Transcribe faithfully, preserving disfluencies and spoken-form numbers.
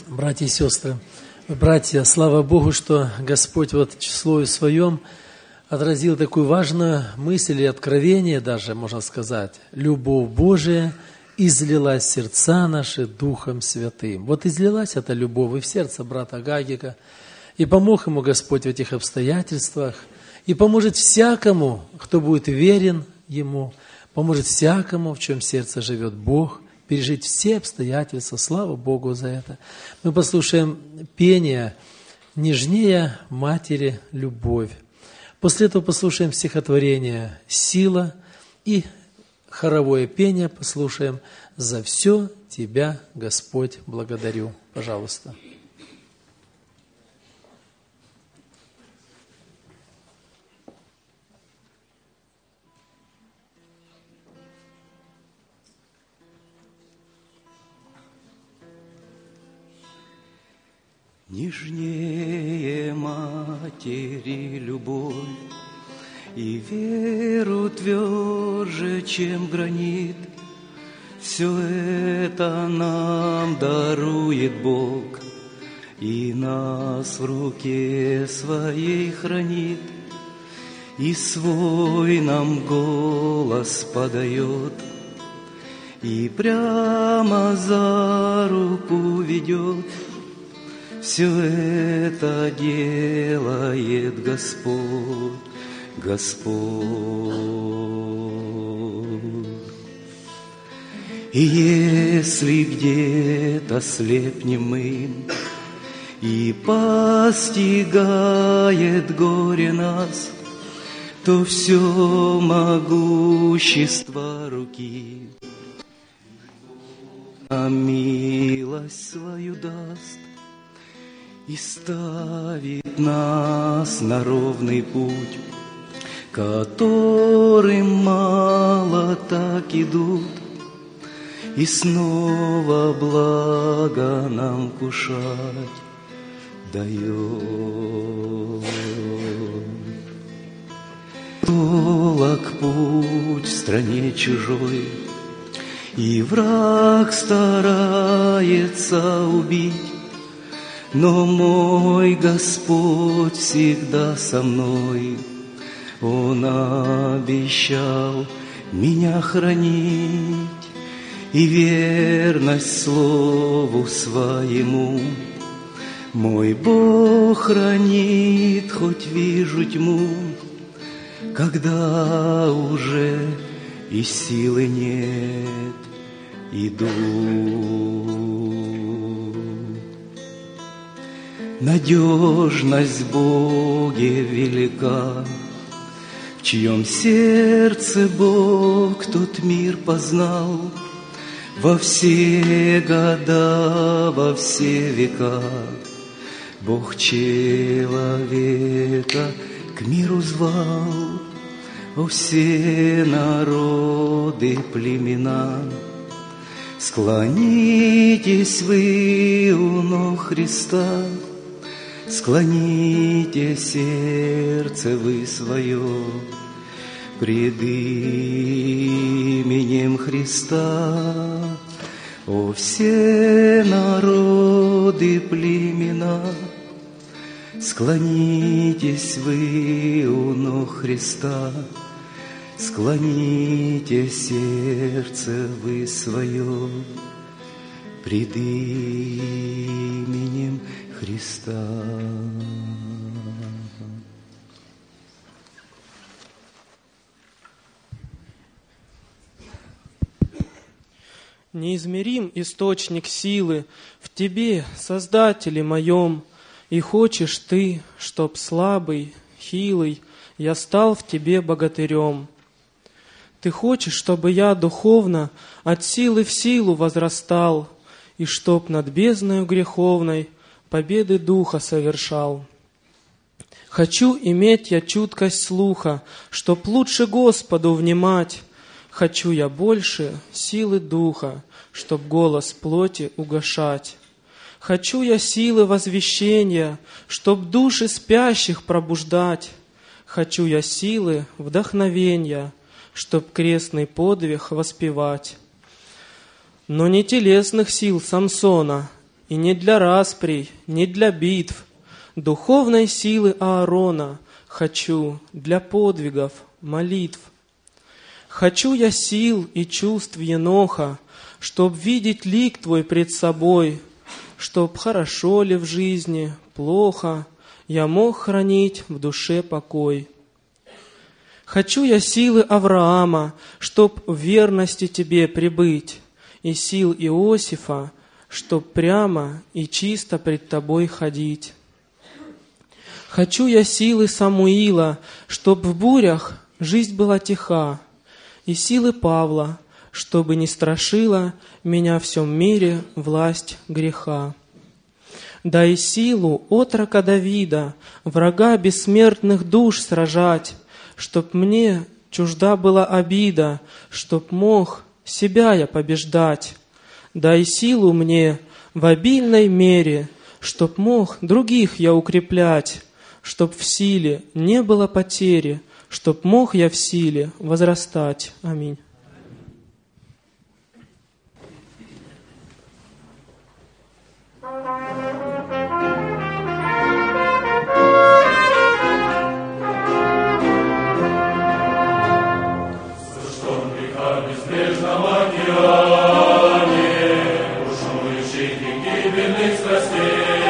Братья и сестры, братья, слава Богу, что Господь вот в Слове Своем отразил такую важную мысль и откровение даже, можно сказать. Любовь Божия излилась в сердца наши Духом Святым. Вот излилась эта любовь и в сердце брата Гагика, и помог ему Господь в этих обстоятельствах, и поможет всякому, кто будет верен Ему, поможет всякому, в чем сердце живет Бог, пережить все обстоятельства. Слава Богу за это. Мы послушаем пение «Нежнее матери любовь». После этого послушаем стихотворение «Сила» и хоровое пение послушаем «За все Тебя, Господь, благодарю». Пожалуйста. Нежнее матери любовь, и веру тверже, чем гранит. Все это нам дарует Бог, и нас в руке своей хранит, и свой нам голос подает, и прямо за руку ведет. Все это делает Господь, Господь. И если где-то слепнем мы, и постигает горе нас, то все могущество руки нам милость свою даст. И ставит нас на ровный путь, которым мало так идут, и снова благо нам кушать дает. Долог путь в стране чужой, и враг старается убить, но мой Господь всегда со мной, Он обещал меня хранить, и верность слову своему мой Бог хранит, хоть вижу тьму, когда уже и силы нет, иду. Надежность в Боге велика, в чьем сердце Бог тот мир познал, во все года, во все века. Бог человека к миру звал, о все народы, племена. Склонитесь вы у ног Христа, склоните сердце вы свое пред именем Христа. О все народы, племена, склонитесь вы у ног Христа, склоните сердце вы свое пред именем Христа. Неизмерим источник силы в Тебе, Создателе моем, и хочешь Ты, чтоб слабый, хилый, я стал в Тебе богатырем. Ты хочешь, чтобы я духовно от силы в силу возрастал, и чтоб над бездною греховной победы духа совершал. Хочу иметь я чуткость слуха, чтоб лучше Господу внимать. Хочу я больше силы духа, чтоб голос плоти угашать. Хочу я силы возвещения, чтоб души спящих пробуждать. Хочу я силы вдохновения, чтоб крестный подвиг воспевать. Но не телесных сил Самсона, и не для расприй, не для битв. Духовной силы Аарона хочу для подвигов, молитв. Хочу я сил и чувств Еноха, чтоб видеть лик Твой пред собой, чтоб хорошо ли в жизни, плохо, я мог хранить в душе покой. Хочу я силы Авраама, чтоб в верности Тебе прибыть, и сил Иосифа, чтоб прямо и чисто пред Тобой ходить. Хочу я силы Самуила, чтоб в бурях жизнь была тиха, и силы Павла, чтобы не страшила меня в всем мире власть греха. Да и силу отрока Давида, врага бессмертных душ сражать, чтоб мне чужда была обида, чтоб мог себя я побеждать. Дай силу мне в обильной мере, чтоб мог других я укреплять, чтоб в силе не было потери, чтоб мог я в силе возрастать. Аминь. Страстей,